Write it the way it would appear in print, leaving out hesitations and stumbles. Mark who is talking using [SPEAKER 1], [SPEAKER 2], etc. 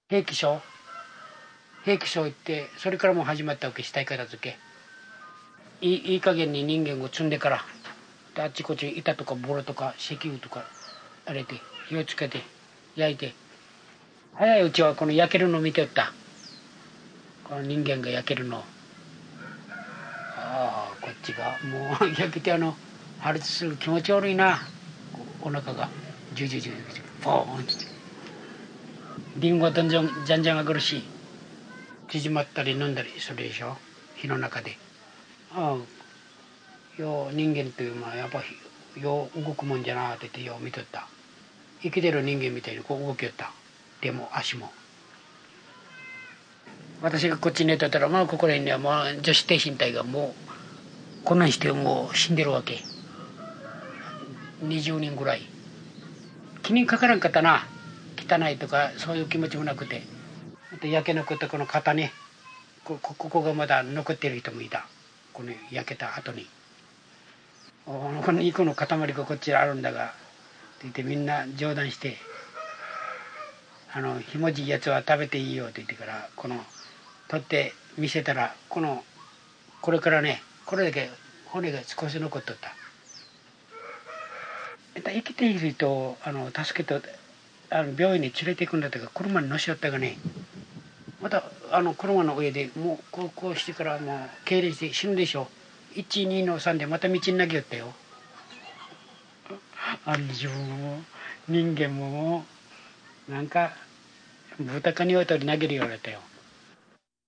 [SPEAKER 1] 兵器廠行って、それからもう始まったわけ、死体片付け。いい加減に人間を積んでから、であっちこっち板とかボロとか石油とかあれで火をつけて焼いて、早いうちはこの焼けるの見ておった。この人間が焼けるの。ああ、こっちがもう焼けて破裂する、気持ち悪いな。お腹がジュジュジュジュポーンってリンゴどんじゃんじゃんじゃん上がるし、縮まったり飲んだりするでしょ、火の中で。ああ、よう人間というのはやっぱよう動くもんじゃなって言ってよう見とった。生きてる人間みたいにこう動きよった。手も足も。私がこっちに寝とったら、まあここら辺にはもう女子低身体がもうこんなにしてもう死んでるわけ。20人ぐらい。気にかからんかったな。汚いとかそういう気持ちもなくて。あと焼け残ったこの肩ね、ここがまだ残ってる人もいた。この焼けた後に。この肉の塊がこっちにあるんだがって言ってみんな冗談して、ひもじいやつは食べていいよって言ってから、この取って見せたら、これからね、これだけ骨が少し残っとった。生きている人を助けと病院に連れて行くんだったか、車に乗しよったがね、また車の上でもうこうしてからもう痙攣して死ぬでしょ。12の3でまた道に投げよったよ。自分も人間もなんか豚か鶏投げるようだったよ。